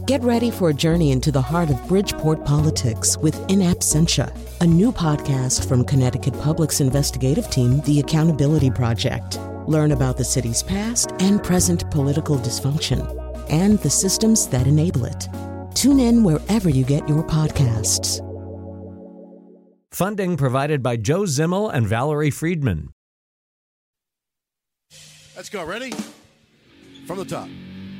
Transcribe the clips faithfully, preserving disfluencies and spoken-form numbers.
Get ready for a journey into the heart of Bridgeport politics with In Absentia, a new podcast from Connecticut Public's investigative team, The Accountability Project. Learn about the city's past and present political dysfunction and the systems that enable it. Tune in wherever you get your podcasts. Funding provided by Joe Zimmel and Valerie Friedman. Let's go. Ready? From the top.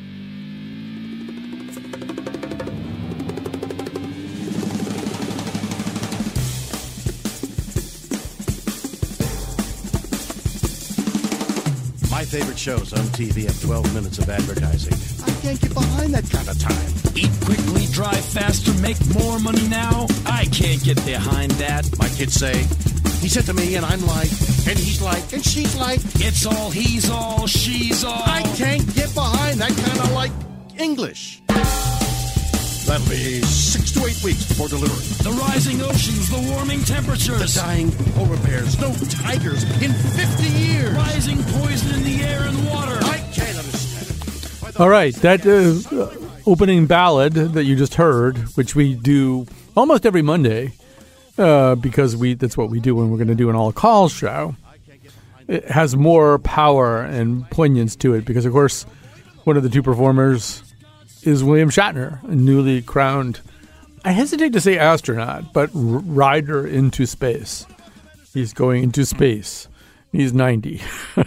My favorite shows on T V have twelve minutes of advertising. I can't get behind that kind of time. Eat quickly, drive faster, make more money now. I can't get behind that. My kids say, he said to me, and I'm like, and he's like, and she's like. It's all, he's all, she's all. I can't get behind that kind of like English. That'll be six to eight weeks before delivery. The rising oceans, the warming temperatures. The dying polar bears, no tigers in fifty years. Rising poison in the air and water. I can't understand it. All right, that uh, opening ballad that you just heard, which we do almost every Monday, uh, because we that's what we do when we're going to do an all-calls show, it has more power and poignance to it because, of course, one of the two performers is William Shatner, a newly crowned, I hesitate to say astronaut, but r- rider into space. He's going into space. He's ninety.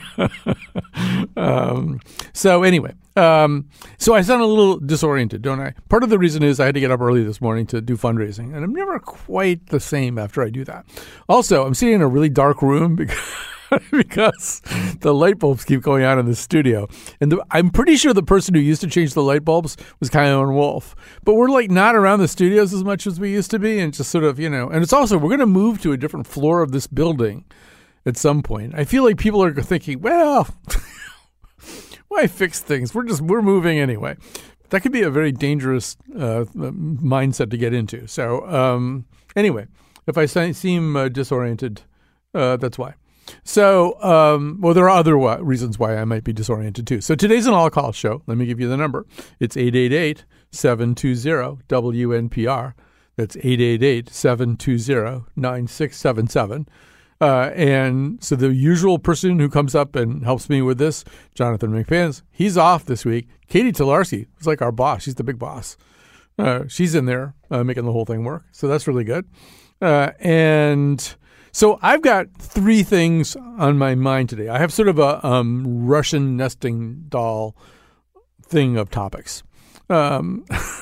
um, so anyway, um, so I sound a little disoriented, don't I? Part of the reason is I had to get up early this morning to do fundraising, and I'm never quite the same after I do that. Also, I'm sitting in a really dark room because because the light bulbs keep going out in the studio. And the, I'm pretty sure the person who used to change the light bulbs was Kyone Wolf. But we're like not around the studios as much as we used to be, and just sort of, you know, and it's also, we're going to move to a different floor of this building at some point. I feel like people are thinking, well, why fix things? We're just, we're moving anyway. That could be a very dangerous uh, mindset to get into. So um, anyway, if I seem uh, disoriented, uh, that's why. So, um, well, there are other w- reasons why I might be disoriented, too. So today's an all-call show. Let me give you the number. It's eight eight eight, seven two zero, W N P R. That's eight eight eight, seven two zero, nine six seven seven. Uh, and so the usual person who comes up and helps me with this, Jonathan McMahon, he's off this week. Katie Tolarski is like our boss. She's the big boss. Uh, she's in there uh, making the whole thing work. So that's really good. Uh, and... So I've got three things on my mind today. I have sort of a um, Russian nesting doll thing of topics. Um,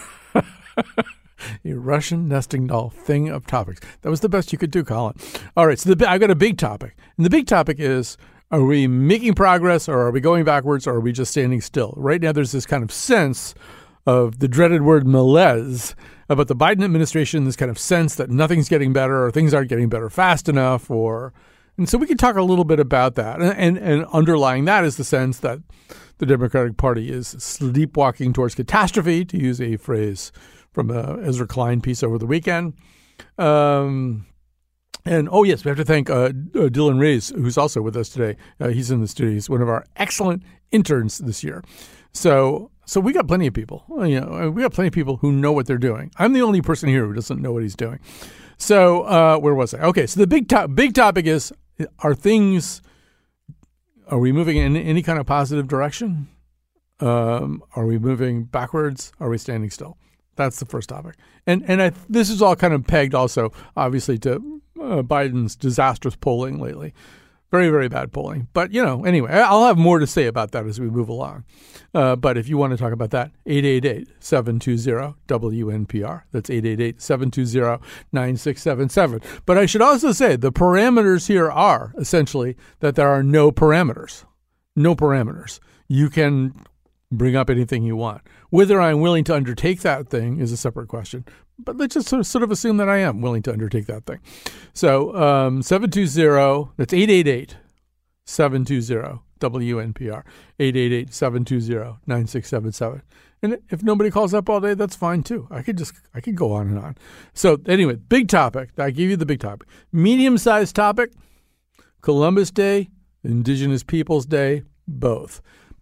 a Russian nesting doll thing of topics. That was the best you could do, Colin. All right, so the, I've got a big topic. And the big topic is, are we making progress or are we going backwards or are we just standing still? Right now there's this kind of sense of the dreaded word malaise about the Biden administration, this kind of sense that nothing's getting better or things aren't getting better fast enough. or, And so we can talk a little bit about that. And, and, and underlying that is the sense that the Democratic Party is sleepwalking towards catastrophe, to use a phrase from a Ezra Klein piece over the weekend. Um, and, oh, yes, we have to thank uh, uh, Dylan Reyes, who's also with us today. Uh, he's in the studio. He's one of our excellent interns this year. So... So we got plenty of people, you know, we got plenty of people who know what they're doing. I'm the only person here who doesn't know what he's doing. So uh, where was I? Okay, so the big to- big topic is, are things, are we moving in any kind of positive direction? Um, are we moving backwards? Are we standing still? That's the first topic. And and I, this is all kind of pegged also, obviously, to uh, Biden's disastrous polling lately. Very, very bad polling. But, you know, anyway, I'll have more to say about that as we move along. Uh, but if you want to talk about that, eight eight eight, seven two zero, W N P R. That's eight eight eight, seven two zero, nine six seven seven. But I should also say the parameters here are essentially that there are no parameters. No parameters. You can bring up anything you want. Whether I'm willing to undertake that thing is a separate question. But let's just sort of, sort of assume that I am willing to undertake that thing. So um, seven two zero, that's eight eight eight, seven two zero, W N P R, eight eight eight, seven two zero, nine six seven seven. And if nobody calls up all day, that's fine too. I could just, I could go on and on. So anyway, big topic. I give you the big topic. Medium-sized topic, Columbus Day, Indigenous Peoples Day, both.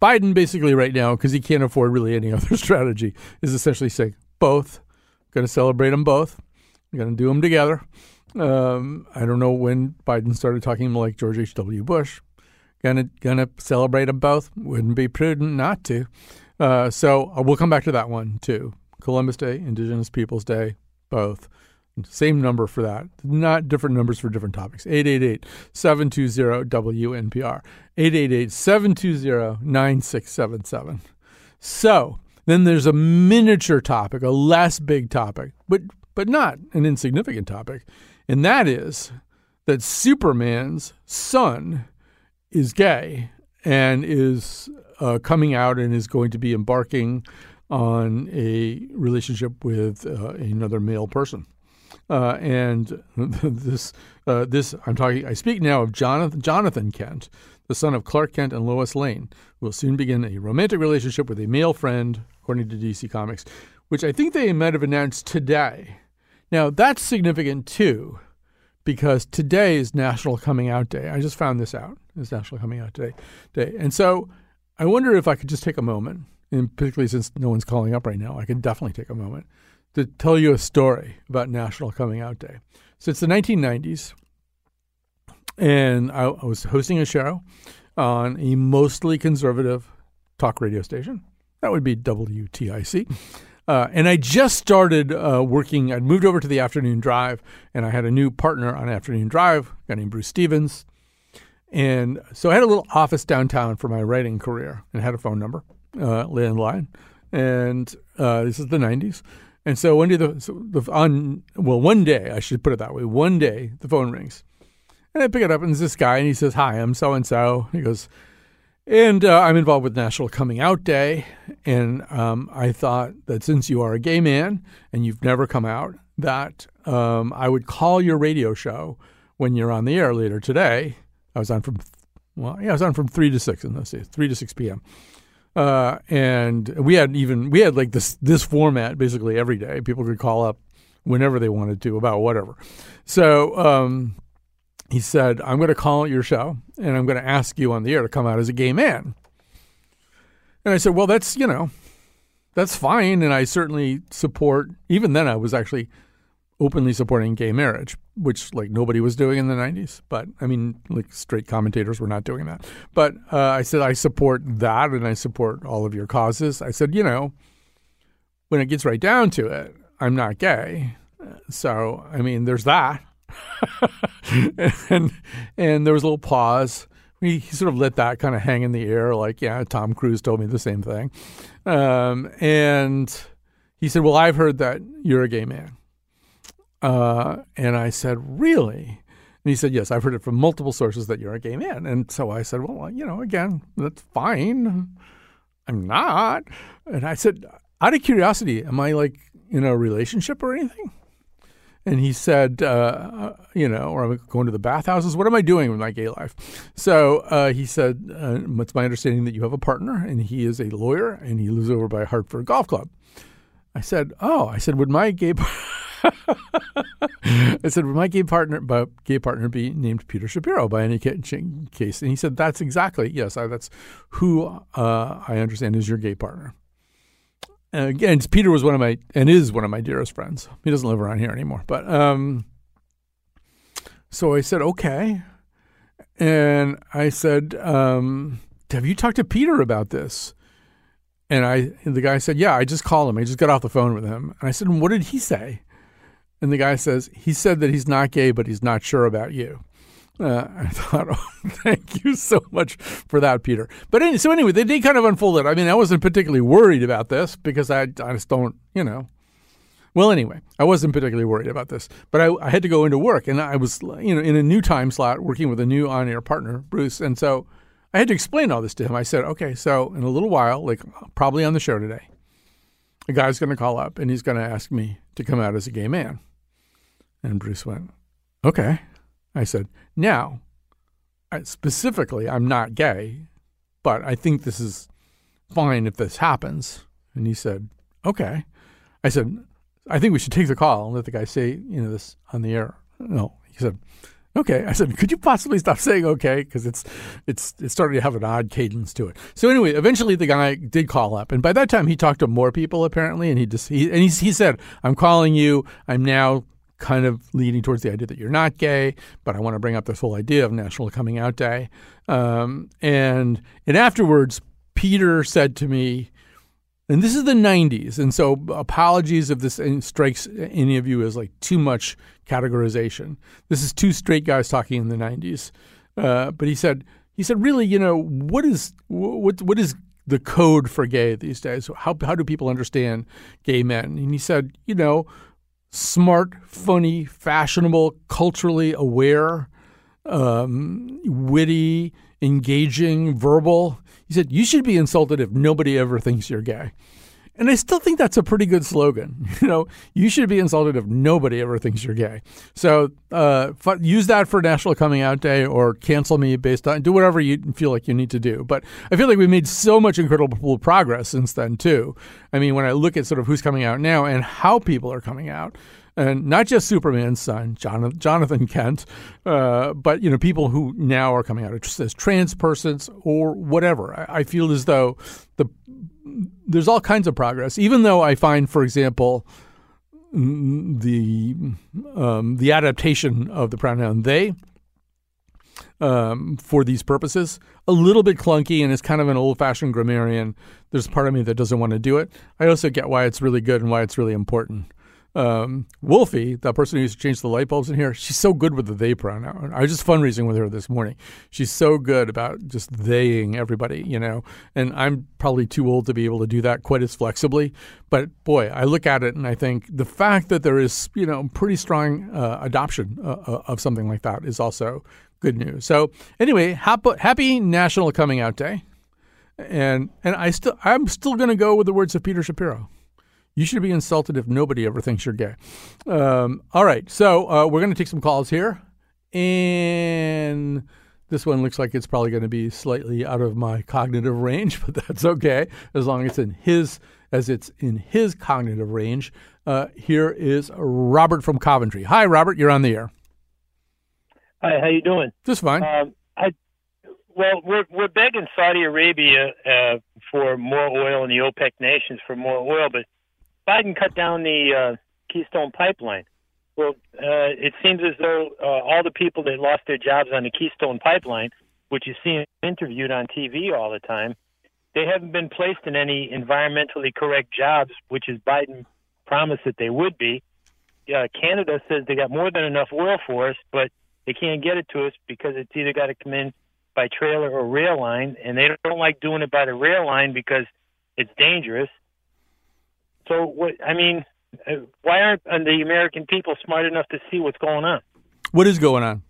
Biden basically right now, because he can't afford really any other strategy, is essentially saying both. Going to celebrate them both. Going to do them together. Um, I don't know when Biden started talking like George H W. Bush. Gonna gonna celebrate them both. Wouldn't be prudent not to. Uh, so uh, we'll come back to that one too. Columbus Day, Indigenous Peoples Day, both. Same number for that. Not different numbers for different topics. eight eight eight, seven two zero, W N P R. eight eight eight, seven two zero, nine six seven seven. So then there's a miniature topic, a less big topic, but but not an insignificant topic. And that is that Superman's son is gay and is uh, coming out and is going to be embarking on a relationship with uh, another male person. Uh, and this, uh, this I'm talking. I speak now of Jonathan, Jonathan Kent, the son of Clark Kent and Lois Lane, who will soon begin a romantic relationship with a male friend, according to D C Comics, which I think they might have announced today. Now that's significant too, because today is National Coming Out Day. I just found this out. It's National Coming Out Day, day, and so I wonder if I could just take a moment, and particularly since no one's calling up right now, I could definitely take a moment to tell you a story about National Coming Out Day. So it's the nineteen nineties, and I, I was hosting a show on a mostly conservative talk radio station. That would be W T I C. Uh, and I just started uh, working. I'd moved over to the Afternoon Drive, and I had a new partner on Afternoon Drive, a guy named Bruce Stevens. And so I had a little office downtown for my writing career and had a phone number, uh, landline. And uh, this is the nineties. And so one day, the, so the on well, one day, I should put it that way. One day, the phone rings, and I pick it up, and there's this guy, and he says, "Hi, I'm so and so." He goes, "And uh, I'm involved with National Coming Out Day, and um, I thought that since you are a gay man and you've never come out, that um, I would call your radio show when you're on the air later today." I was on from well, yeah, I was on from three to six in those days, three to six p.m. Uh, and we had even, we had like this, this format basically every day. People could call up whenever they wanted to about whatever. So, um, he said, "I'm going to call your show and I'm going to ask you on the air to come out as a gay man." And I said, "Well, that's, you know, that's fine." And I certainly support, even then I was actually openly supporting gay marriage, which like nobody was doing in the nineties. But I mean, like straight commentators were not doing that. But uh, I said, "I support that and I support all of your causes." I said, "You know, when it gets right down to it, I'm not gay. So, I mean, there's that." and and there was a little pause. He, he sort of let that kind of hang in the air like, yeah, Tom Cruise told me the same thing. Um, and he said, "Well, I've heard that you're a gay man." Uh, and I said, "Really?" And he said, "Yes, I've heard it from multiple sources that you're a gay man." And so I said, "Well, you know, again, that's fine. I'm not." And I said, "Out of curiosity, am I like in a relationship or anything?" And he said, uh, you know, or I'm going to the bathhouses. What am I doing with my gay life? So uh, he said, uh, "It's my understanding that you have a partner, and he is a lawyer, and he lives over by Hartford Golf Club." I said, "Oh," I said, "would my gay I said, "would my gay partner, but gay partner, be named Peter Shapiro by any case?" And he said, "That's exactly yes. I, that's who uh, I understand is your gay partner." And again, Peter was one of my and is one of my dearest friends. He doesn't live around here anymore, but um, so I said, "Okay," and I said, um, "Have you talked to Peter about this?" And I and the guy said, "Yeah, I just called him. I just got off the phone with him." And I said, "What did he say?" And the guy says, "He said that he's not gay, but he's not sure about you." Uh, I thought, "Oh, thank you so much for that, Peter." But anyway, so anyway, they, they kind of unfolded. I mean, I wasn't particularly worried about this because I, I just don't, you know. Well, anyway, I wasn't particularly worried about this. But I, I had to go into work, and I was, you know, in a new time slot working with a new on-air partner, Bruce. And so I had to explain all this to him. I said, "Okay, so in a little while, like probably on the show today, a guy's going to call up, and he's going to ask me to come out as a gay man." And Bruce went, "Okay." I said, "Now, specifically, I'm not gay, but I think this is fine if this happens." And he said, "Okay." I said, "I think we should take the call and let the guy say, you know, this on the air." No, he said, Okay. I said, could you possibly stop saying okay? Because it's it's it's starting to have an odd cadence to it. So anyway, eventually the guy did call up. And by that time, he talked to more people, apparently. And he just he and he, he said, I'm calling you. I'm now kind of leaning towards the idea that you're not gay, but I want to bring up this whole idea of National Coming Out Day. Um, and and afterwards, Peter said to me, and this is the nineties, and so apologies if this strikes any of you as like too much categorization. This is two straight guys talking in the nineties. Uh, but he said, he said, really, you know, what is what what is the code for gay these days? How how do people understand gay men? And he said, you know, smart, funny, fashionable, culturally aware, um, witty, engaging, verbal. He said, you should be insulted if nobody ever thinks you're gay. And I still think that's a pretty good slogan. You know, you should be insulted if nobody ever thinks you're gay. So uh, f- use that for National Coming Out Day, or cancel me based on, do whatever you feel like you need to do. But I feel like we made so much incredible progress since then, too. I mean, when I look at sort of who's coming out now and how people are coming out, and not just Superman's son, Jonathan, Jonathan Kent, uh, but, you know, people who now are coming out as trans persons or whatever. I, I feel as though the there's all kinds of progress, even though I find, for example, the um, the adaptation of the pronoun they um, for these purposes a little bit clunky, and it's kind of an old-fashioned grammarian. There's part of me that doesn't want to do it. I also get why it's really good and why it's really important. Um, Wolfie, the person who used to change the light bulbs in here, she's so good with the they pronoun. I was just fundraising with her this morning. She's so good about just theying everybody, you know, and I'm probably too old to be able to do that quite as flexibly. But boy, I look at it and I think the fact that there is, you know, pretty strong uh, adoption uh, of something like that is also good news. So anyway, happy, happy National Coming Out Day. And, and I still, I'm still going to go with the words of Peter Shapiro. You should be insulted if nobody ever thinks you're gay. Um, all right. So uh, we're going to take some calls here. And this one looks like it's probably going to be slightly out of my cognitive range, but that's okay as long as it's in his, as it's in his cognitive range. Uh, here is Robert from Coventry. Hi, Robert. You're on the air. Hi. How you doing? Just fine. Um, I, well, we're we're begging Saudi Arabia uh, for more oil and the OPEC nations for more oil, but Biden cut down the uh, Keystone Pipeline. Well, uh, it seems as though uh, all the people that lost their jobs on the Keystone Pipeline, which you see interviewed on T V all the time, they haven't been placed in any environmentally correct jobs, which is Biden promised that they would be. Uh, Canada says they got more than enough oil for us, but they can't get it to us because it's either got to come in by trailer or rail line, and they don't like doing it by the rail line because it's dangerous. So, what I mean, uh, why aren't uh, the American people smart enough to see what's going on? What is going on?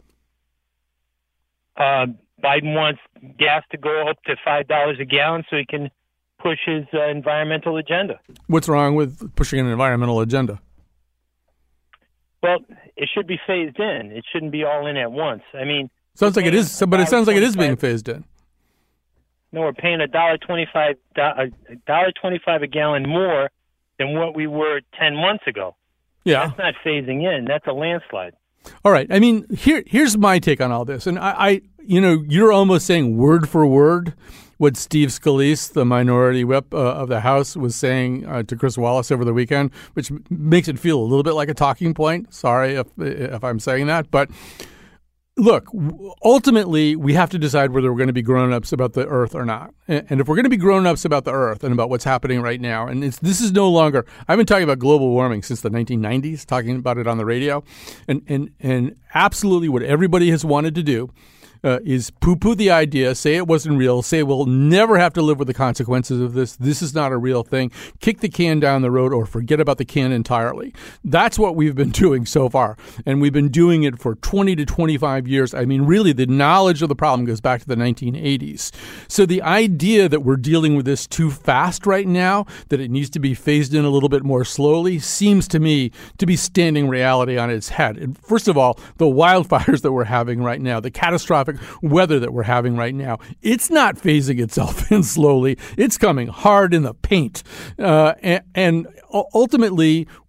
Uh, Biden wants gas to go up to five dollars a gallon so he can push his uh, environmental agenda. What's wrong with pushing an environmental agenda? Well, it should be phased in. It shouldn't be all in at once. I mean, sounds like it is, but it sounds like it is being phased in. No, we're paying a dollar twenty-five, a dollar twenty-five a gallon more than what we were ten months ago. Yeah. That's not phasing in. That's a landslide. All right. I mean, here here's my take on all this. And I, I you know, you're almost saying word for word what Steve Scalise, the minority whip uh, of the House, was saying uh, to Chris Wallace over the weekend, which makes it feel a little bit like a talking point. Sorry if if I'm saying that. But look, ultimately, we have to decide whether we're going to be grown-ups about the Earth or not. And if we're going to be grown-ups about the Earth and about what's happening right now, and it's, this is no longer – I've been talking about global warming since the nineteen nineties, talking about it on the radio, and and, and absolutely what everybody has wanted to do Uh, is poo-poo the idea, say it wasn't real, say we'll never have to live with the consequences of this, this is not a real thing, kick the can down the road or forget about the can entirely. That's what we've been doing so far, and we've been doing it for twenty to twenty-five years. I mean, really, the knowledge of the problem goes back to the nineteen eighties. So the idea that we're dealing with this too fast right now, that it needs to be phased in a little bit more slowly, seems to me to be standing reality on its head. And first of all, the wildfires that we're having right now, the catastrophic weather that we're having right now, it's not phasing itself in slowly. It's coming hard in the paint. Uh, and, and ultimately,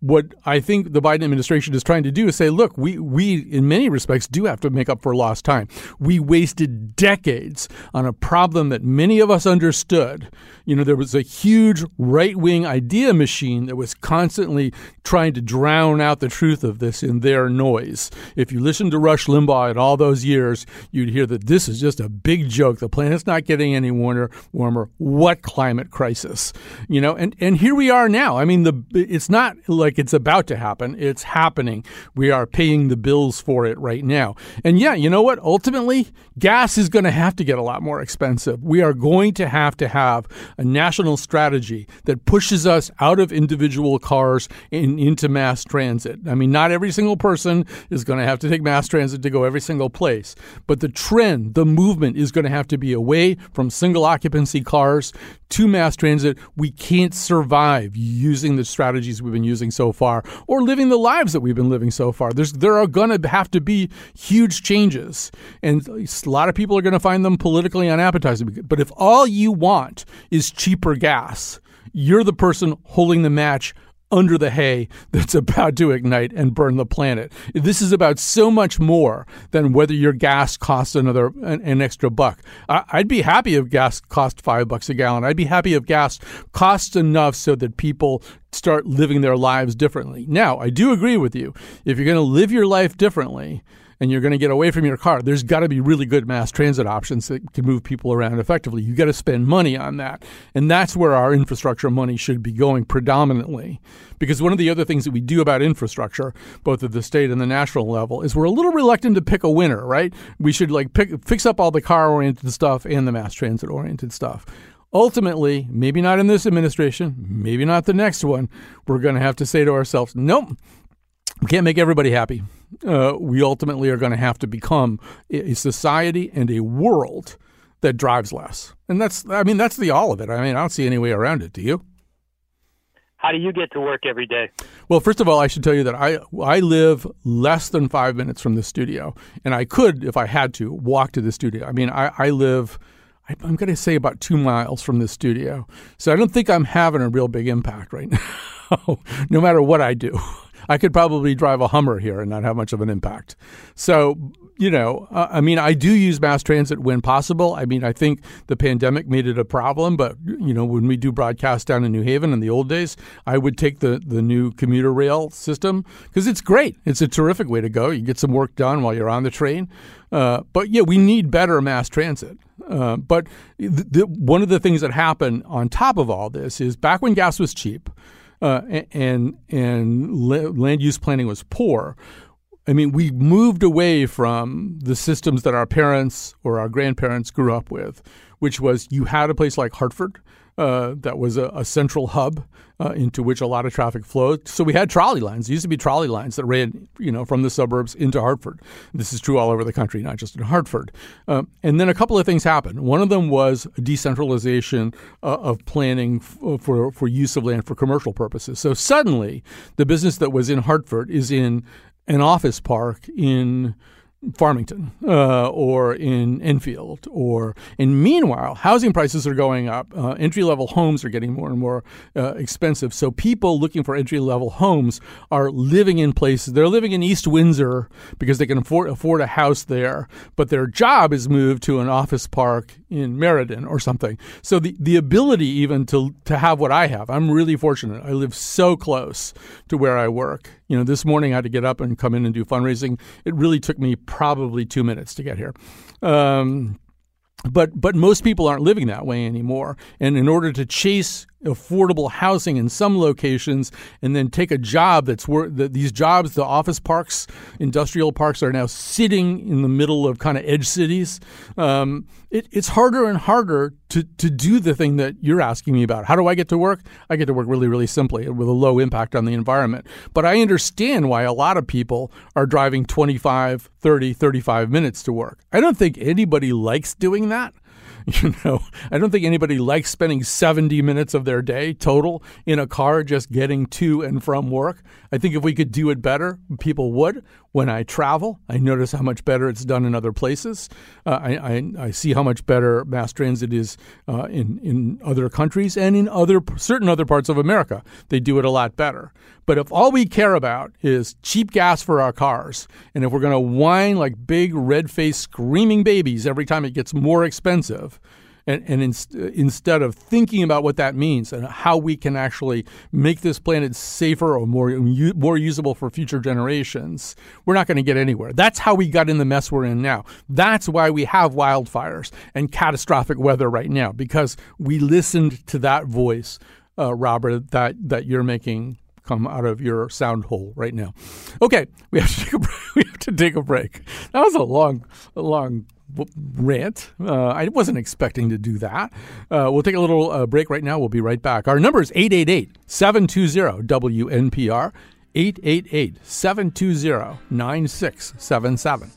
what I think the Biden administration is trying to do is say, look, we, we in many respects do have to make up for lost time. We wasted decades on a problem that many of us understood. You know, there was a huge right-wing idea machine that was constantly trying to drown out the truth of this in their noise. If you listen to Rush Limbaugh in all those years, you'd hear that this is just a big joke. The planet's not getting any warmer. warmer. What climate crisis? You know, and, and here we are now. I mean, the it's not like it's about to happen. It's happening. We are paying the bills for it right now. And yeah, you know what? Ultimately, gas is going to have to get a lot more expensive. We are going to have to have a national strategy that pushes us out of individual cars and into mass transit. I mean, not every single person is going to have to take mass transit to go every single place. But the trend, the movement is going to have to be away from single occupancy cars to mass transit. We can't survive using the strategies we've been using so far or living the lives that we've been living so far. There's, there are going to have to be huge changes. And a lot of people are going to find them politically unappetizing. But if all you want is cheaper gas, you're the person holding the match under the hay that's about to ignite and burn the planet. This is about so much more than whether your gas costs another an, an extra buck. I, I'd be happy if gas cost five bucks a gallon. I'd be happy if gas costs enough so that people start living their lives differently. Now, I do agree with you. If you're going to live your life differently, and you're going to get away from your car, there's got to be really good mass transit options that can move people around effectively. You got to spend money on that. And that's where our infrastructure money should be going predominantly. Because one of the other things that we do about infrastructure, both at the state and the national level, is we're a little reluctant to pick a winner, right? We should like pick, fix up all the car-oriented stuff and the mass transit-oriented stuff. Ultimately, maybe not in this administration, maybe not the next one, we're going to have to say to ourselves, nope, we can't make everybody happy. Uh, we ultimately are going to have to become a society and a world that drives less. And that's, I mean, that's the all of it. I mean, I don't see any way around it. Do you? How do you get to work every day? Well, first of all, I should tell you that I I live less than five minutes from the studio. And I could, if I had to, walk to the studio. I mean, I, I live, I'm going to say about two miles from the studio. So I don't think I'm having a real big impact right now, no matter what I do. I could probably drive a Hummer here and not have much of an impact. So, you know, uh, I mean, I do use mass transit when possible. I mean, I think the pandemic made it a problem. But, you know, when we do broadcast down in New Haven in the old days, I would take the, the new commuter rail system because it's great. It's a terrific way to go. You get some work done while you're on the train. Uh, but, yeah, we need better mass transit. Uh, but the, the, one of the things that happened on top of all this is back when gas was cheap, Uh, and and land use planning was poor. I mean, we moved away from the systems that our parents or our grandparents grew up with, which was you had a place like Hartford uh, that was a, a central hub uh, into which a lot of traffic flowed. So we had trolley lines. There used to be trolley lines that ran, you know, from the suburbs into Hartford. This is true all over the country, not just in Hartford. Uh, and then a couple of things happened. One of them was a decentralization uh, of planning f- for for use of land for commercial purposes. So suddenly, the business that was in Hartford is in an office park in Farmington uh, or in Enfield, or and meanwhile, housing prices are going up. Uh, entry-level homes are getting more and more uh, expensive. So people looking for entry-level homes are living in places. They're living in East Windsor because they can afford afford a house there, but their job is moved to an office park in Meriden or something. So the, the ability even to to have what I have, I'm really fortunate. I live so close to where I work. You know, this morning I had to get up and come in and do fundraising. It really took me probably two minutes to get here. Um, but but most people aren't living that way anymore. And in order to chase affordable housing in some locations and then take a job that's where the, these jobs, the office parks, industrial parks are now sitting in the middle of kind of edge cities. Um, it, it's harder and harder to, to do the thing that you're asking me about. How do I get to work? I get to work really, really simply with a low impact on the environment. But I understand why a lot of people are driving twenty-five, thirty, thirty-five minutes to work. I don't think anybody likes doing that. You know, I don't think anybody likes spending seventy minutes of their day total in a car just getting to and from work. I think if we could do it better, people would. When I travel, I notice how much better it's done in other places. Uh, I, I, I see how much better mass transit is uh, in, in other countries and in other certain other parts of America. They do it a lot better. But if all we care about is cheap gas for our cars, and if we're going to whine like big red-faced screaming babies every time it gets more expensive, and, and in, instead of thinking about what that means and how we can actually make this planet safer or more more usable for future generations, we're not going to get anywhere. That's how we got in the mess we're in now. That's why we have wildfires and catastrophic weather right now, because we listened to that voice, uh, Robert, that, that you're making come out of your sound hole right now. Okay, we have to take a break. We have to take a break. That was a long, a long rant. Uh, I wasn't expecting to do that. Uh, we'll take a little uh, break right now. We'll be right back. Our number is eight eight eight, seven two zero, W N P R, eight eight eight, seven two zero, nine six seven seven.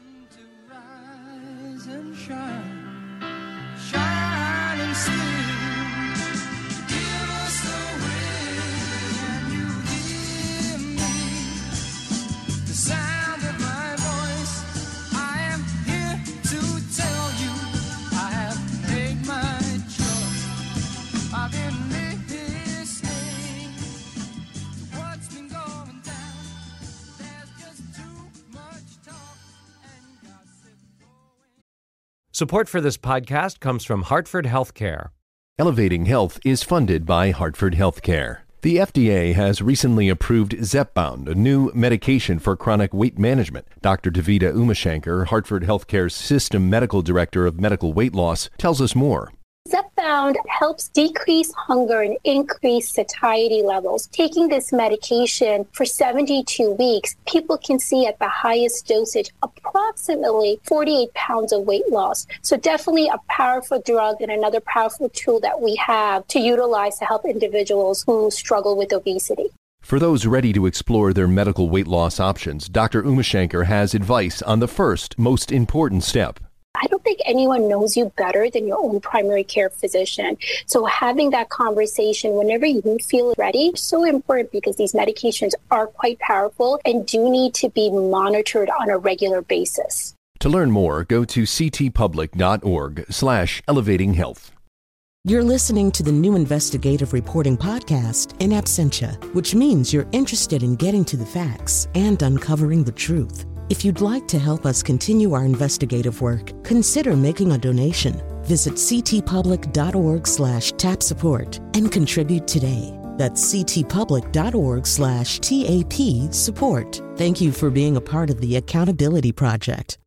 Support for this podcast comes from Hartford Healthcare. Elevating Health is funded by Hartford Healthcare. The F D A has recently approved Zepbound, a new medication for chronic weight management. Doctor Davida Umashankar, Hartford Healthcare's System Medical Director of Medical Weight Loss, tells us more. Zepbound helps decrease hunger and increase satiety levels. Taking this medication for seventy-two weeks, people can see at the highest dosage approximately forty-eight pounds of weight loss. So definitely a powerful drug and another powerful tool that we have to utilize to help individuals who struggle with obesity. For those ready to explore their medical weight loss options, Doctor Umashankar has advice on the first, most important step. I don't think anyone knows you better than your own primary care physician. So having that conversation whenever you feel ready is so important, because these medications are quite powerful and do need to be monitored on a regular basis. To learn more, go to ctpublic.org slash elevating health. You're listening to the new investigative reporting podcast, In Absentia, which means you're interested in getting to the facts and uncovering the truth. If you'd like to help us continue our investigative work, consider making a donation. Visit ctpublic.org slash tap support and contribute today. That's ctpublic.org slash TAP support. Thank you for being a part of the Accountability Project.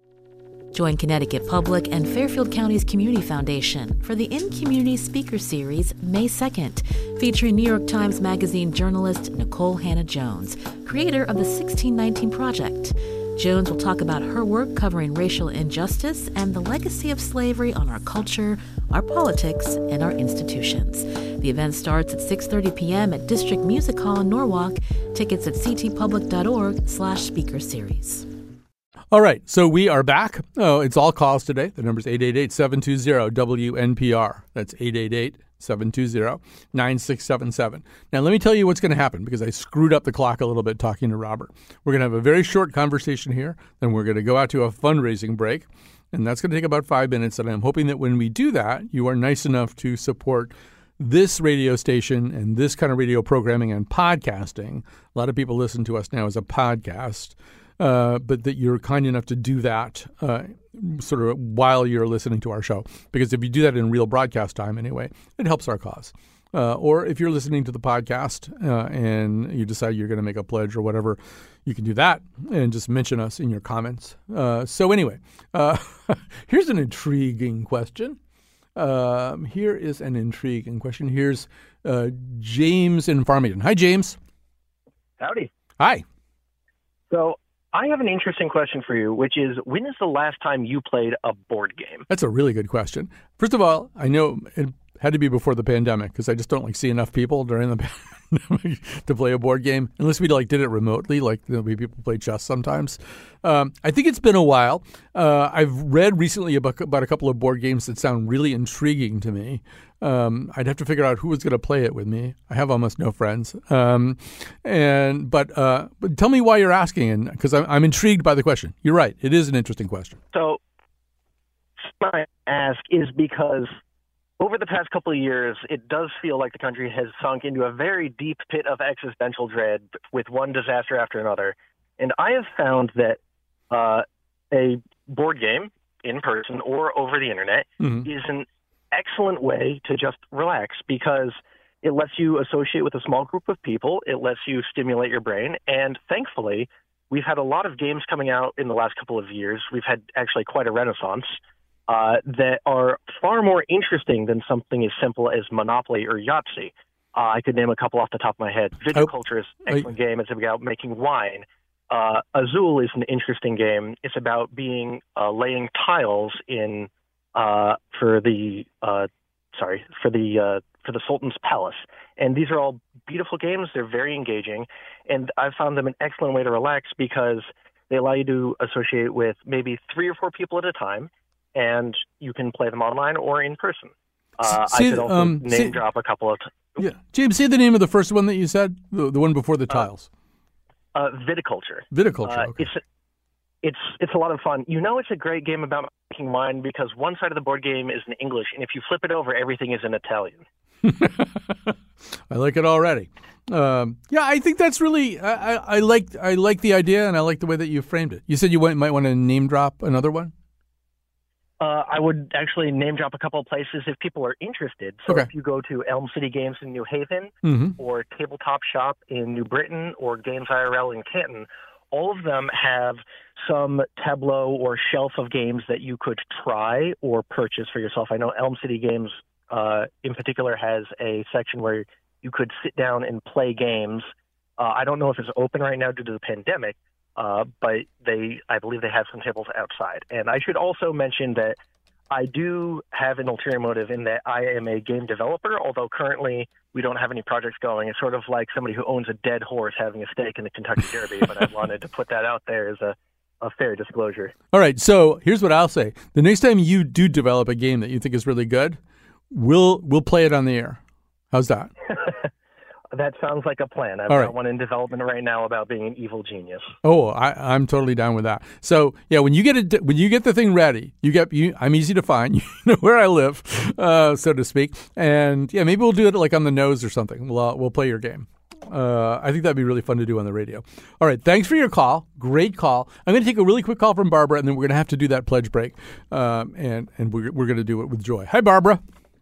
Join Connecticut Public and Fairfield County's Community Foundation for the In Community Speaker Series May second, featuring New York Times Magazine journalist Nicole Hannah-Jones, creator of the sixteen nineteen Project. Jones will talk about her work covering racial injustice and the legacy of slavery on our culture, our politics, and our institutions. The event starts at six thirty p.m. at District Music Hall in Norwalk. Tickets at ctpublic.org slash speaker series. All right, so we are back. Oh, it's all calls today. The number is eight eight eight, seven two zero, W N P R. That's eight eight eight, seven two zero, nine six seven seven. Now, let me tell you what's going to happen, because I screwed up the clock a little bit talking to Robert. We're going to have a very short conversation here, then we're going to go out to a fundraising break, and that's going to take about five minutes, and I'm hoping that when we do that, you are nice enough to support this radio station and this kind of radio programming and podcasting. A lot of people listen to us now as a podcast. Uh, but that you're kind enough to do that uh, sort of while you're listening to our show. Because if you do that in real broadcast time anyway, it helps our cause. Uh, or if you're listening to the podcast uh, and you decide you're going to make a pledge or whatever, you can do that and just mention us in your comments. Uh, so anyway, uh, here's an intriguing question. Um, here is an intriguing question. Here's uh, James in Farmington. Hi, James. Howdy. Hi. So I have an interesting question for you, which is, when is the last time you played a board game? That's a really good question. First of all, I know it had to be before the pandemic, because I just don't like see enough people during the to play a board game, unless we like did it remotely, like you know, we people play chess sometimes. Um, I think it's been a while. Uh, I've read recently about, about a couple of board games that sound really intriguing to me. Um, I'd have to figure out who was going to play it with me. I have almost no friends. Um, and but uh, but tell me why you're asking, because I'm, I'm intrigued by the question. You're right; it is an interesting question. So, my ask is because over the past couple of years, it does feel like the country has sunk into a very deep pit of existential dread with one disaster after another. And I have found that uh, a board game in person or over the internet mm-hmm. is an excellent way to just relax because it lets you associate with a small group of people. It lets you stimulate your brain. And thankfully, we've had a lot of games coming out in the last couple of years. We've had actually quite a renaissance. Uh, that are far more interesting than something as simple as Monopoly or Yahtzee. Uh, I could name a couple off the top of my head. Viticulture is an excellent I, game. It's about making wine. Uh, Azul is an interesting game. It's about being uh, laying tiles in uh, for the uh, sorry for the uh, for the Sultan's palace. And these are all beautiful games. They're very engaging, and I've found them an excellent way to relax because they allow you to associate with maybe three or four people at a time. And you can play them online or in person. Uh, see, I could also um, name see, drop a couple of. T- yeah, James, say the name of the first one that you said, the, the one before the tiles. Uh, uh, Viticulture. Viticulture. Uh, okay. It's it's it's a lot of fun. You know, it's a great game about making wine because one side of the board game is in English, and if you flip it over, everything is in Italian. I like it already. Um, yeah, I think that's really. I, I, I like I like the idea, and I like the way that you framed it. You said you might, might want to name drop another one. Uh, I would actually name drop a couple of places if people are interested. So okay. if you go to Elm City Games in New Haven mm-hmm. or Tabletop Shop in New Britain or Games I R L in Canton, all of them have some tableau or shelf of games that you could try or purchase for yourself. I know Elm City Games uh, in particular has a section where you could sit down and play games. Uh, I don't know if it's open right now due to the pandemic, Uh, but they, I believe they have some tables outside. And I should also mention that I do have an ulterior motive in that I am a game developer, although currently we don't have any projects going. It's sort of like somebody who owns a dead horse having a stake in the Kentucky Derby, but I wanted to put that out there as a, a fair disclosure. All right, so here's what I'll say. The next time you do develop a game that you think is really good, we'll we'll play it on the air. How's that? That sounds like a plan. I've All got right. one in development right now about being an evil genius. Oh, I, I'm totally down with that. So yeah, when you get it, when you get the thing ready, you get you. I'm easy to find. You know where I live, uh, so to speak. And yeah, maybe we'll do it like on the nose or something. We'll uh, we'll play your game. Uh, I think that'd be really fun to do on the radio. All right, thanks for your call. Great call. I'm going to take a really quick call from Barbara, and then we're going to have to do that pledge break. Um, and and we're we're going to do it with joy. Hi, Barbara.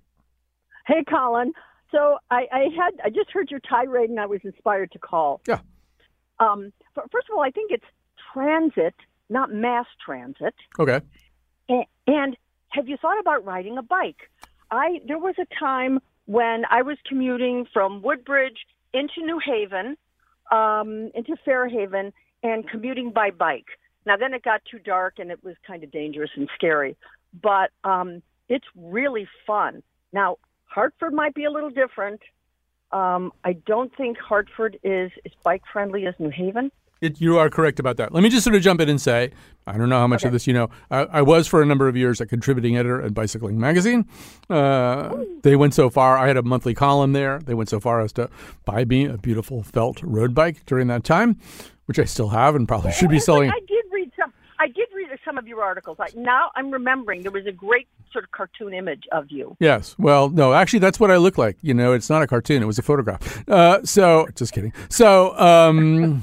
Hey, Colin. So I, I had I just heard your tirade and I was inspired to call. Yeah. Um, first of all, I think it's transit, not mass transit. Okay. And, and have you thought about riding a bike? I there was a time when I was commuting from Woodbridge into New Haven, um, into Fairhaven, and commuting by bike. Now then it got too dark and it was kind of dangerous and scary, but um, it's really fun. Now. Hartford might be a little different. Um, I don't think Hartford is as bike-friendly as New Haven. It, you are correct about that. Let me just sort of jump in and say, I don't know how much okay. of this you know. I, I was for a number of years a contributing editor at Bicycling Magazine. Uh, they went so far. I had a monthly column there. They went so far as to buy me a beautiful felt road bike during that time, which I still have and probably should be selling. I did read some. I did read some of your articles. I, now I'm remembering there was a great sort of cartoon image of you. Yes. Well, no, actually, that's what I look like. You know, it's not a cartoon. It was a photograph. Uh, so, just kidding. So, um,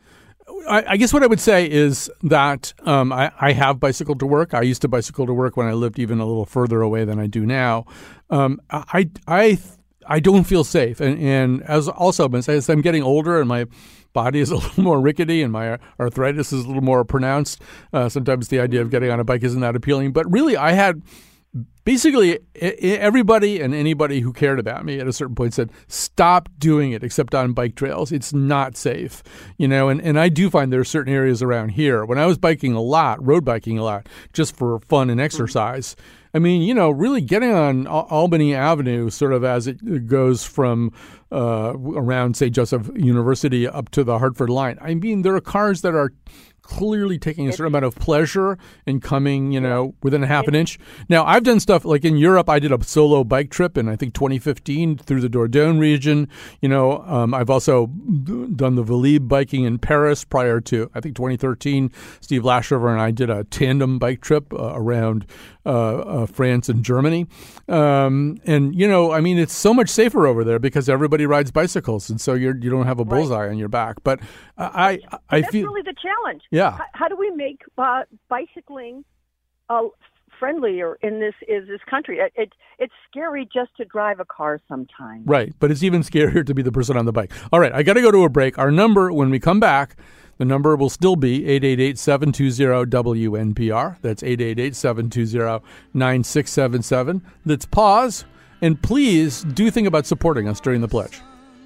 I, I guess what I would say is that um, I, I have bicycled to work. I used to bicycle to work when I lived even a little further away than I do now. Um, I, I, I don't feel safe. And, and as also, as I'm getting older and my body is a little more rickety and my arthritis is a little more pronounced, uh, sometimes the idea of getting on a bike isn't that appealing. But really, I had basically everybody and anybody who cared about me at a certain point said, stop doing it except on bike trails. It's not safe, you know, and, and I do find there are certain areas around here. When I was biking a lot, road biking a lot, just for fun and exercise, I mean, you know, really getting on Al- Albany Avenue sort of as it goes from uh, around Saint Joseph University up to the Hartford line. I mean, there are cars that are clearly taking a certain amount of pleasure in coming, you know, within a half an inch. Now, I've done stuff like in Europe. I did a solo bike trip in, I think, twenty fifteen through the Dordogne region. You know, um, I've also done the Vélib biking in Paris prior to, I think, twenty thirteen. Steve Lashover and I did a tandem bike trip uh, around uh, uh, France and Germany. Um, and, you know, I mean, it's so much safer over there because everybody rides bicycles. And so you're, you don't have a bullseye right on your back. But uh, I, I, I That's feel. really the challenge. Yeah. How, how do we make uh, bicycling uh, friendlier in this is this country? It, it it's scary just to drive a car sometimes. Right, but it's even scarier to be the person on the bike. All right, I got to go to a break. Our number when we come back, the number will still be eight eight eight, seven two zero, W N P R. That's eight eight eight, seven two zero, nine six seven seven. Let's pause, and please do think about supporting us during the pledge.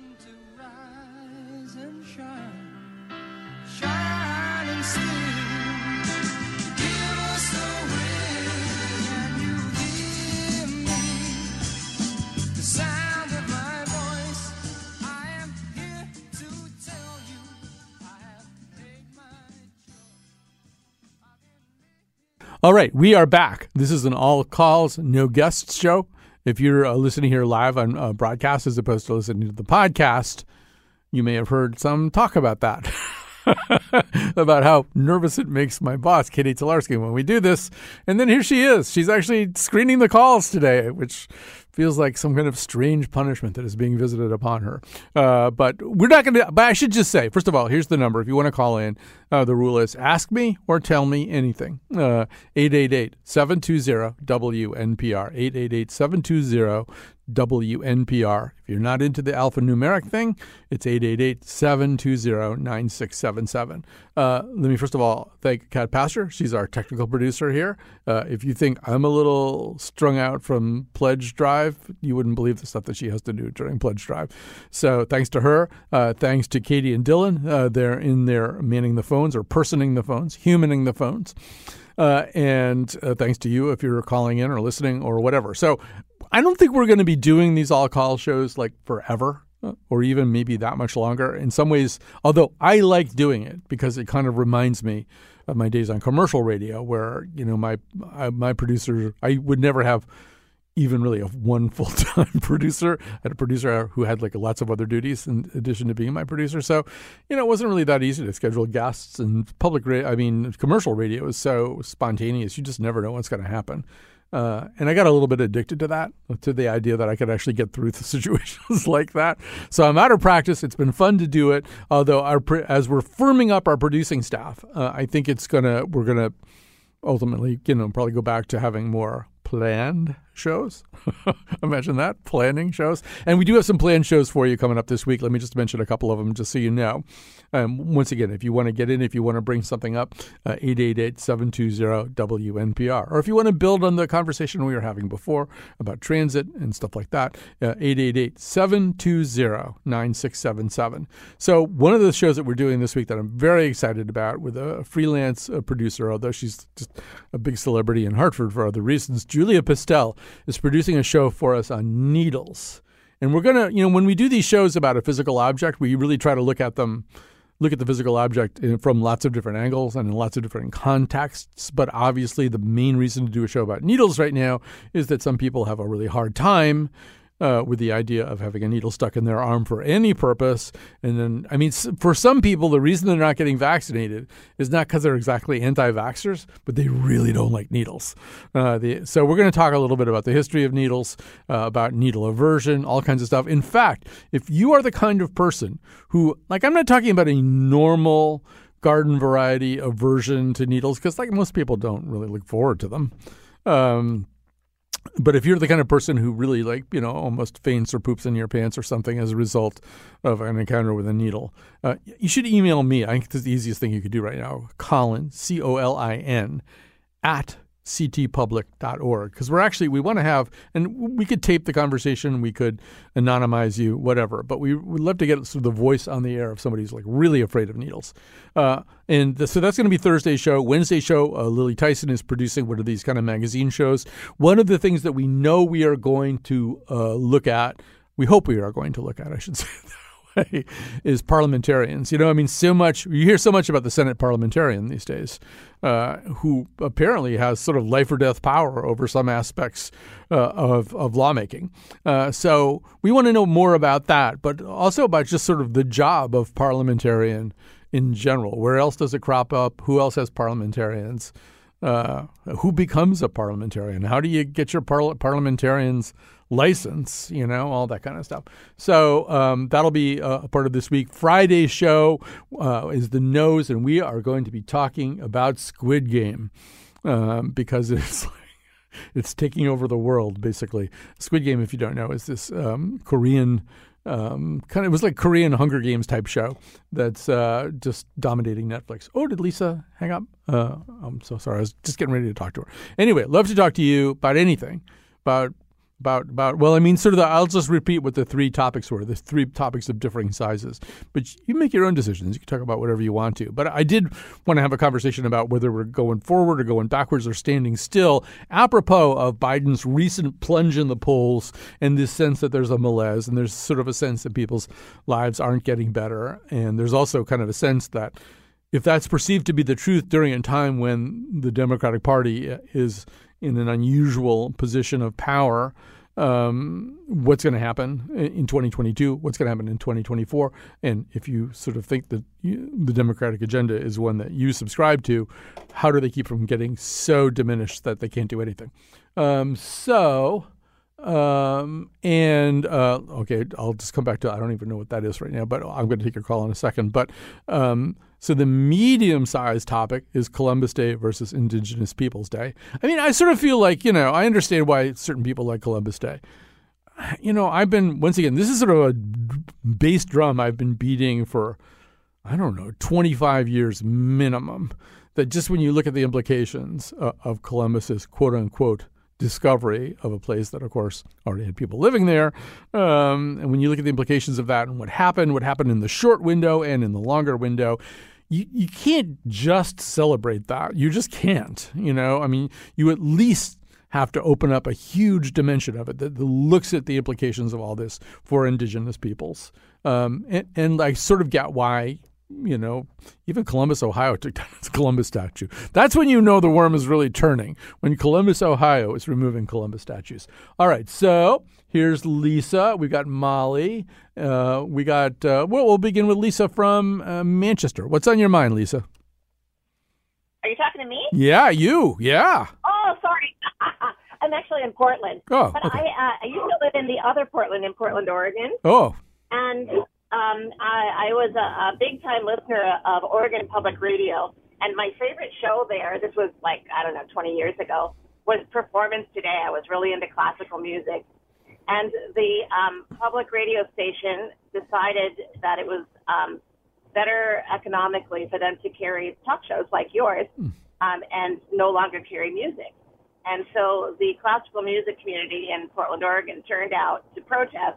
All right, we are back. This is an all calls, no guests show. If you're uh, listening here live on uh, broadcast as opposed to listening to the podcast, you may have heard some talk about that, about how nervous it makes my boss, Katie Tolarski, when we do this. And then here she is. She's actually screening the calls today, which feels like some kind of strange punishment that is being visited upon her. Uh, but we're not going to, but I should just say, first of all, here's the number. If you want to call in, uh, the rule is ask me or tell me anything. Uh, eight eight eight, seven two zero, W N P R, eight eight eight, seven two zero, W N P R. If you're not into the alphanumeric thing, it's eight eight eight, seven two zero, nine six seven seven. Uh, let me first of all thank Kat Pastor. She's our technical producer here. Uh, if you think I'm a little strung out from Pledge Drive, you wouldn't believe the stuff that she has to do during Pledge Drive. So thanks to her. Uh, thanks to Katie and Dylan. Uh, they're in there manning the phones or personing the phones, humaning the phones. Uh, and uh, thanks to you if you're calling in or listening or whatever. So I don't think we're going to be doing these all-call shows like forever or even maybe that much longer. In some ways, although I like doing it because it kind of reminds me of my days on commercial radio where, you know, my I, my producer, I would never have even really a one full-time producer. I had a producer who had like lots of other duties in addition to being my producer. So, you know, it wasn't really that easy to schedule guests, and public radio, I mean, commercial radio is so spontaneous. You just never know what's going to happen. Uh, and I got a little bit addicted to that, to the idea that I could actually get through the situations like that. So I'm out of practice. It's been fun to do it. Although our, as we're firming up our producing staff, uh, I think it's going to, we're going to ultimately, you know, probably go back to having more planned shows. Imagine that, planning shows. And we do have some planned shows for you coming up this week. Let me just mention a couple of them just so you know. Um, once again, if you want to get in, if you want to bring something up, uh, eight eight eight, seven two zero, W N P R. Or if you want to build on the conversation we were having before about transit and stuff like that, uh, eight eight eight, seven two zero, nine six seven seven. So one of the shows that we're doing this week that I'm very excited about with a freelance uh, producer, although she's just a big celebrity in Hartford for other reasons, Julia Pistel is producing a show for us on needles. And we're going to, you know, when we do these shows about a physical object, we really try to look at them, look at the physical object from lots of different angles and in lots of different contexts. But obviously the main reason to do a show about needles right now is that some people have a really hard time Uh, with the idea of having a needle stuck in their arm for any purpose. And then, I mean, for some people, the reason they're not getting vaccinated is not because they're exactly anti-vaxxers, but they really don't like needles. Uh, the, so we're going to talk a little bit about the history of needles, uh, about needle aversion, all kinds of stuff. In fact, if you are the kind of person who, like, I'm not talking about a normal garden variety aversion to needles, because like most people don't really look forward to them. Um But if you're the kind of person who really, like, you know, almost faints or poops in your pants or something as a result of an encounter with a needle, uh, you should email me. I think it's the easiest thing you could do right now. Colin, C O L I N, at c t public dot org, because we're actually, we want to have, and we could tape the conversation, we could anonymize you, whatever, but we would love to get sort of the voice on the air of somebody who's like really afraid of needles. Uh, and the, so that's going to be Thursday's show. Wednesday show, uh, Lily Tyson is producing one of these kind of magazine shows. One of the things that we know we are going to uh, look at, we hope we are going to look at, I should say, is parliamentarians. You know, I mean, so much, you hear so much about the Senate parliamentarian these days, uh, who apparently has sort of life or death power over some aspects uh, of, of lawmaking. Uh, so we want to know more about that, but also about just sort of the job of parliamentarian in general. Where else does it crop up? Who else has parliamentarians? Uh, who becomes a parliamentarian? How do you get your par- parliamentarian's license, you know, all that kind of stuff. So um, that'll be a, a part of this week. Friday's show uh, is The Nose, and we are going to be talking about Squid Game um, because it's like, it's taking over the world, basically. Squid Game, if you don't know, is this um, Korean um, kind of, it was like Korean Hunger Games type show that's uh, just dominating Netflix. Oh, did Lisa hang up? Uh, I'm so sorry. I was just getting ready to talk to her. Anyway, love to talk to you about anything, about About, about well, I mean, sort of the, I'll just repeat what the three topics were, the three topics of differing sizes. But you make your own decisions. You can talk about whatever you want to. But I did want to have a conversation about whether we're going forward or going backwards or standing still, apropos of Biden's recent plunge in the polls and this sense that there's a malaise and there's sort of a sense that people's lives aren't getting better. And there's also kind of a sense that if that's perceived to be the truth during a time when the Democratic Party is in an unusual position of power, um, what's going to happen in twenty twenty-two, what's going to happen in twenty twenty-four. And if you sort of think that you, the Democratic agenda is one that you subscribe to, how do they keep from getting so diminished that they can't do anything? Um, so, um, and, uh, okay, I'll just come back to, I don't even know what that is right now, but I'm going to take your call in a second. But, um, so the medium-sized topic is Columbus Day versus Indigenous Peoples Day. I mean, I sort of feel like, you know, I understand why certain people like Columbus Day. You know, I've been, once again, this is sort of a bass drum I've been beating for, I don't know, twenty-five years minimum, that just when you look at the implications uh, of Columbus's quote-unquote discovery of a place that, of course, already had people living there. Um, and when you look at the implications of that and what happened, what happened in the short window and in the longer window, you, you can't just celebrate that. You just can't, you know. I mean, you at least have to open up a huge dimension of it that, that looks at the implications of all this for Indigenous peoples. Um, and, and I sort of get why, you know, even Columbus, Ohio took down its Columbus statue. That's when you know the worm is really turning, when Columbus, Ohio is removing Columbus statues. All right, so here's Lisa. We got Molly. Uh, we got, uh, well, we'll begin with Lisa from uh, Manchester. What's on your mind, Lisa? Are you talking to me? Yeah, you. Yeah. Oh, sorry. I'm actually in Portland. Oh, But okay. I, uh, I used to live in the other Portland, in Portland, Oregon. Oh. And Um, I, I was a, a big-time listener of Oregon Public Radio, and my favorite show there, this was like, I don't know, twenty years ago, was Performance Today. I was really into classical music. And the um, public radio station decided that it was um, better economically for them to carry talk shows like yours um, and no longer carry music. And so the classical music community in Portland, Oregon turned out to protest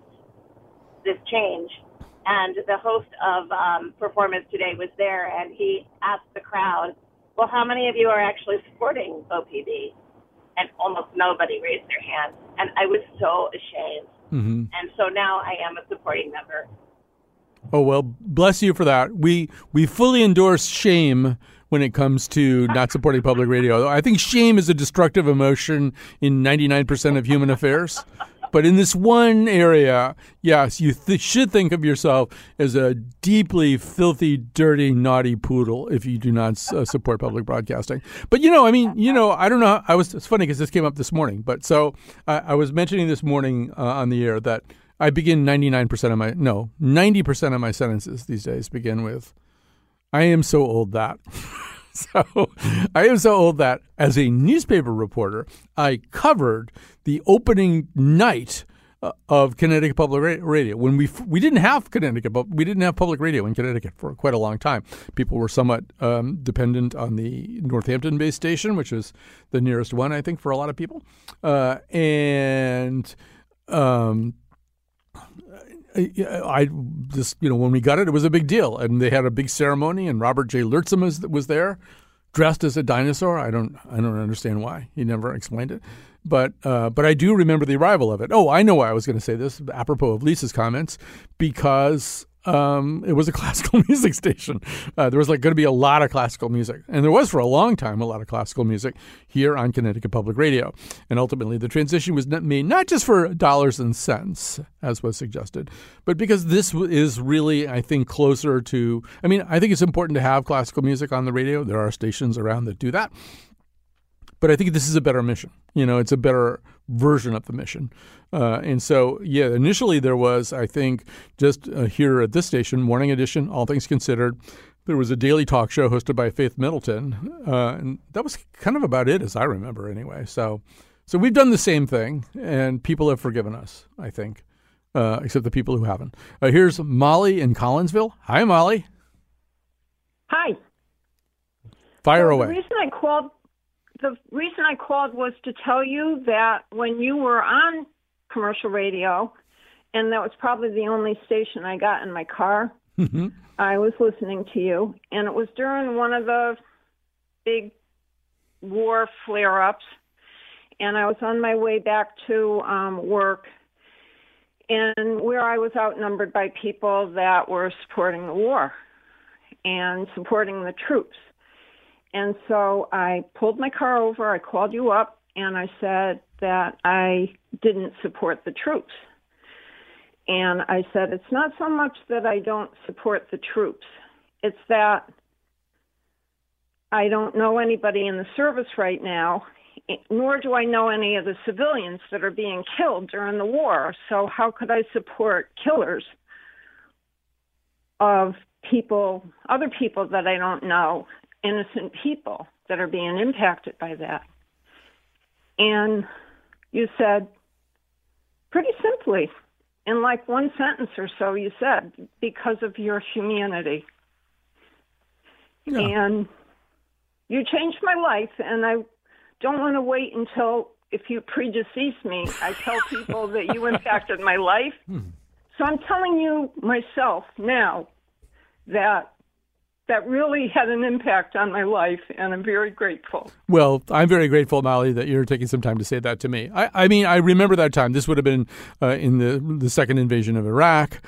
this change. And the host of um, Performance Today was there, and he asked the crowd, well, how many of you are actually supporting O P B? And almost nobody raised their hand. And I was so ashamed. Mm-hmm. And so now I am a supporting member. Oh, well, bless you for that. We we fully endorse shame when it comes to not supporting public radio. I think shame is a destructive emotion in ninety-nine percent of human affairs. But in this one area, yes, you th- should think of yourself as a deeply filthy, dirty, naughty poodle if you do not uh, support public broadcasting. But, you know, I mean, you know, I don't know. I was, it's funny because this came up this morning. But so uh, I was mentioning this morning uh, on the air that I begin ninety-nine percent of my, no, ninety percent of my sentences these days begin with, I am so old that. So I am so old that as a newspaper reporter, I covered the opening night uh, of Connecticut Public Ra- Radio. When we f- we didn't have Connecticut, but we didn't have public radio in Connecticut for quite a long time. People were somewhat um, dependent on the Northampton-based station, which is the nearest one, I think, for a lot of people. Uh, and um, I, I just, you know, when we got it, it was a big deal. And they had a big ceremony, and Robert J. Lurtzum was, was there, dressed as a dinosaur. I don't I don't understand why. He never explained it. But uh, but I do remember the arrival of it. Oh, I know why I was going to say this, apropos of Lisa's comments, because um, it was a classical music station. Uh, there was like going to be a lot of classical music. And there was for a long time a lot of classical music here on Connecticut Public Radio. And ultimately the transition was made not just for dollars and cents, as was suggested, but because this is really, I think, closer to, I mean, I think it's important to have classical music on the radio. There are stations around that do that. But I think this is a better mission. You know, it's a better version of the mission. Uh, and so, yeah, initially there was, I think, just uh, here at this station, Morning Edition, All Things Considered. There was a daily talk show hosted by Faith Middleton. Uh, and that was kind of about it, as I remember anyway. So so we've done the same thing, and people have forgiven us, I think, uh, except the people who haven't. Uh, here's Molly in Collinsville. Hi, Molly. Hi. Fire so away. The reason I called... The reason I called was to tell you that when you were on commercial radio, and that was probably the only station I got in my car, mm-hmm. I was listening to you, and it was during one of the big war flare-ups, and I was on my way back to um, work, and where I was outnumbered by people that were supporting the war and supporting the troops. And so I pulled my car over, I called you up, and I said that I didn't support the troops. And I said, it's not so much that I don't support the troops. It's that I don't know anybody in the service right now, nor do I know any of the civilians that are being killed during the war. So how could I support killers of people, other people that I don't know? Innocent people that are being impacted by that. And you said, pretty simply, in like one sentence or so, you said, because of your humanity. Yeah. And you changed my life, and I don't want to wait until, if you predecease me, I tell people that you impacted my life. Hmm. So I'm telling you myself now that that really had an impact on my life, and I'm very grateful. Well, I'm very grateful, Molly, that you're taking some time to say that to me. I, I mean, I remember that time. This would have been uh, in the the second invasion of Iraq,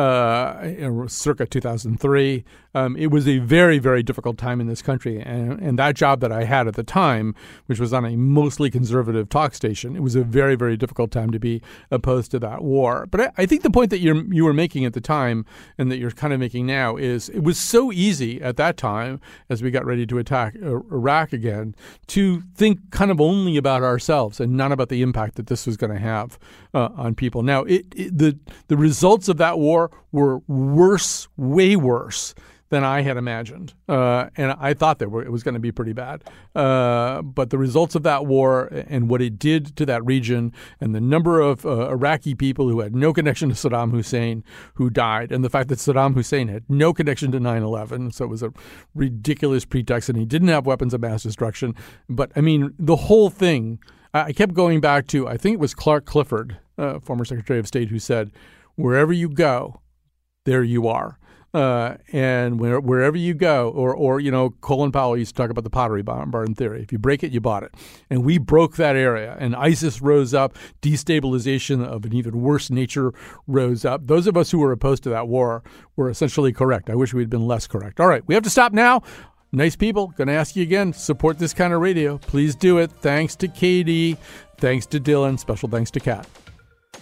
uh, circa two thousand three. Um, it was a very, very difficult time in this country, and, and that job that I had at the time, which was on a mostly conservative talk station, it was a very, very difficult time to be opposed to that war. But I, I think the point that you're you were making at the time, and that you're kind of making now, is it was so easy at that time, as we got ready to attack Iraq again, to think kind of only about ourselves and not about the impact that this was going to have uh, on people. Now, it, it, the the results of that war were worse, way worse than I had imagined. Uh, and I thought that it was going to be pretty bad. Uh, but the results of that war and what it did to that region, and the number of uh, Iraqi people who had no connection to Saddam Hussein who died, and the fact that Saddam Hussein had no connection to nine eleven, so it was a ridiculous pretext, and he didn't have weapons of mass destruction. But, I mean, the whole thing, I kept going back to, I think it was Clark Clifford, uh, former Secretary of State, who said, wherever you go, there you are. Uh, and where, wherever you go, or, or, you know, Colin Powell used to talk about the Pottery Barn theory. If you break it, you bought it. And we broke that area, and ISIS rose up. Destabilization of an even worse nature rose up. Those of us who were opposed to that war were essentially correct. I wish we'd been less correct. All right, we have to stop now. Nice people. Going to ask you again, support this kind of radio. Please do it. Thanks to Katie. Thanks to Dylan. Special thanks to Kat.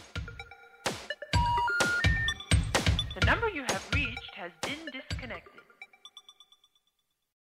The number you have reached has been disconnected.